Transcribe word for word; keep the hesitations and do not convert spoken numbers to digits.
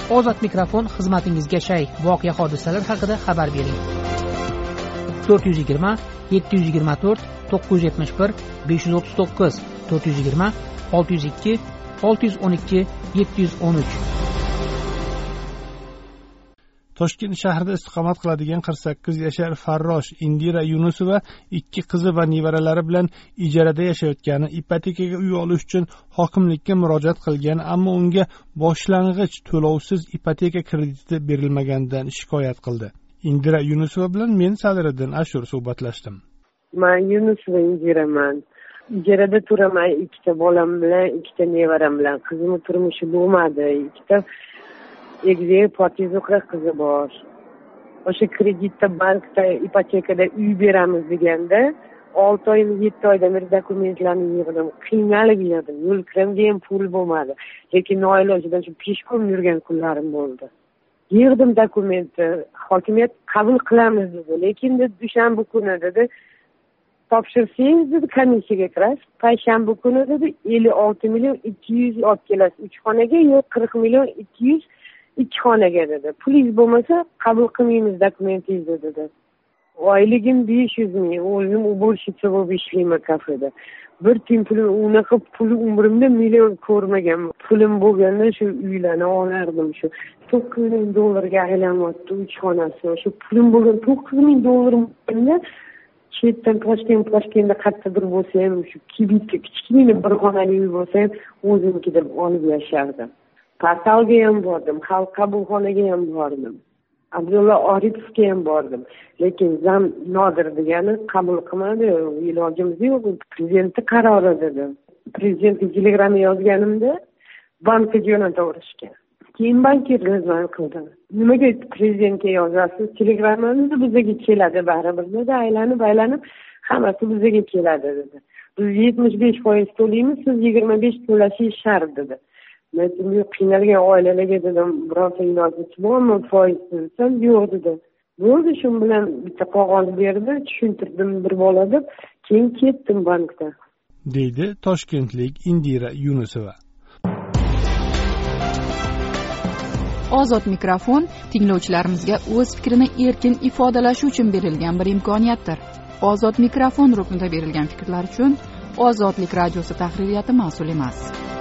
Ozod mikrofon xizmatingizga shay. Voqea hodisalar haqida xabar bering. to'rt yuz yigirma yetti yuz yigirma to'rt to'qqiz yuz yetmish bir besh yuz o'ttiz to'qqiz to'rt yuz yigirma olti yuz ikki olti yuz o'n ikki yetti yuz o'n uch. Toshkent shahrida istiqomat qiladigan qirq sakkiz yashar Farrosh Indira Yunusova ikki qizi va nevaralari bilan ijarada yashayotgani, ipotekaga uy olish uchun hokimlikka murojaat qilgan, ammo unga boshlang'ich to'lovsiz ipoteka krediti berilmaganidan shikoyat qildi. Indira Yunusova bilan men Sadiriddin Ashur suhbatlashdim. Men Yunusova Indiraman. Ijarada turaman, ikkita bolam bilan, ikkita nevaram bilan. Qizimning turmushi bo'lmadi. Ikkita egizak potizuqra qizi bor. O'sha kreditda bankda ipotekada uy beramiz deganda olti oy yetti oydan beri dokumentlarni yig'dim. Qiynalib yig'dim. Yo'l kiramga ham pul bo'lmadi. Lekin noilojidan shu peshkom yurgan kunlarim bo'ldi. Yig'dim dokumentni, hokimiyat qabul qilamiz dedi. Lekin dushanba kuni dedi, topshirsangiz dedi komissiyaga kirasiz. Payshanba kuni dedi ellik olti million ikki yuz olib kelasiz uch xonaga, yo'q qirq million ikki yuz ikki xonaga dedi. Pulingiz bo'lmasa qabul qilmaymiz dokumentingizni dedi. Oyligim besh yuz ming, o'zim уборщица bo'lib ishlayman kafeda. Bir tiyin pulim, unaqa pul umrimda million ko'rmagan. Pulim bo'lganda shu uylarni olardim shu. to'qqiz ming dollarga aylanyapti uch xonasi. Shu pulim bo'lgan to'qqiz ming dollarimda chetdan Toshkent, Toshkentda qayerdadir bo'lsa ham shu kibitga kichkina bir xonali uy bo'lsa ham o'zimnikida olib yashardim. Portalga ham bordim, xalq qabulxonaga ham bordim. Abdulla Oripovga ham bordim. Lekin zam Nodir degani qabul qilmadi. Ilojimiz yo'q, prezidentning qarori dedi. Prezidentga telegramma yozganimda bankka jo'nataverishgan. Keyin bankir razman qildi. Nimaga prezidentga yozasiz? Telegrammamiz bizga keladi baribir dedi. Aylanib, aylanib hammasi bizga keladi dedi. Biz yetmish besh foiz to'laymiz, siz yigirma besh to'lashingiz shart dedi. Men qiynalgan oilalarga dedim, birorta iloji bormi foiz desam, yo'q dedi. Bo'ldi, shu bilan bitta qog'oz berdi, tushuntirdim bir bola deb, keyin ketdim bankda. Deydi toshkentlik Indira Yunusova. Ozod mikrofon tinglovchilarimizga o'z fikrini erkin ifodalashi uchun berilgan bir imkoniyatdir. Ozod mikrofon ruknida berilgan fikrlar uchun Ozodlik radiosi tahririyati mas'ul emas.